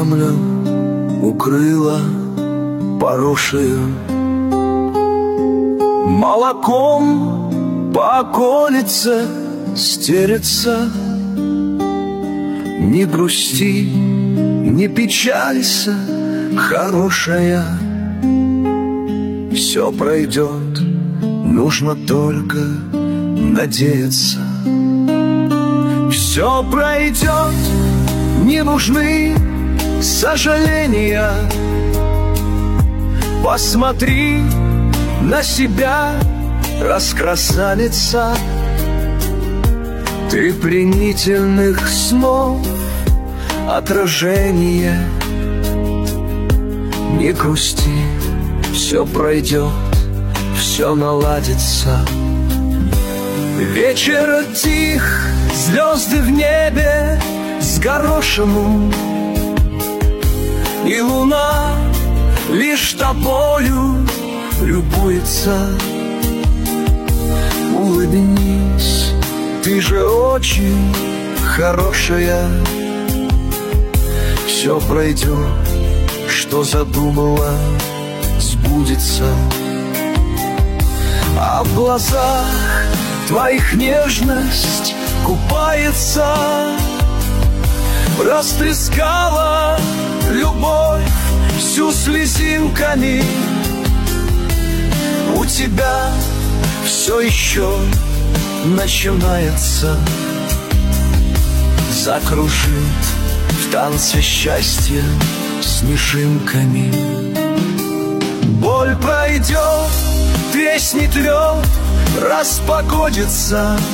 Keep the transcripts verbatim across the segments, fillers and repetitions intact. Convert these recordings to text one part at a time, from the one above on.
землю укрыла поросшую, молоком по околице стерется. Не грусти, не печалься, хорошая, все пройдет, нужно только надеяться. Все пройдет, не нужны сожаления. Посмотри на себя, раскрасавица. Ты пленительных снов отражение. Не грусти, все пройдет, все наладится. Вечер тих, звезды в небе с горошину, и луна лишь тобою любуется. Улыбнись, ты же очень хорошая. Все пройдет, что задумала, сбудется. А в глазах твоих нежность купается. Растрескала любовь всю слезинками. У тебя все еще начинается. Закружит в танце счастья снежинками. Боль пройдет, треснет лед, распогодится.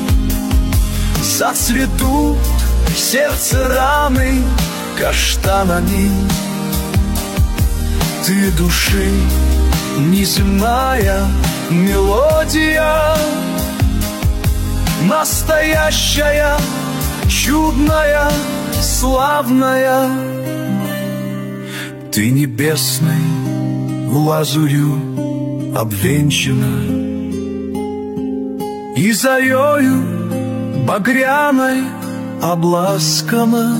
Зацветут в сердце раны каштанами. Ты души неземная мелодия, настоящая, чудная, славная. Ты небесной лазурью обвенчана, и зарею багряной обласкана.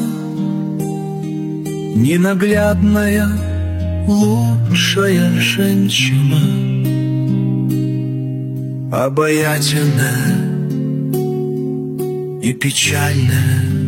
Ненаглядная, лучшая женщина, обаятельная и печальная.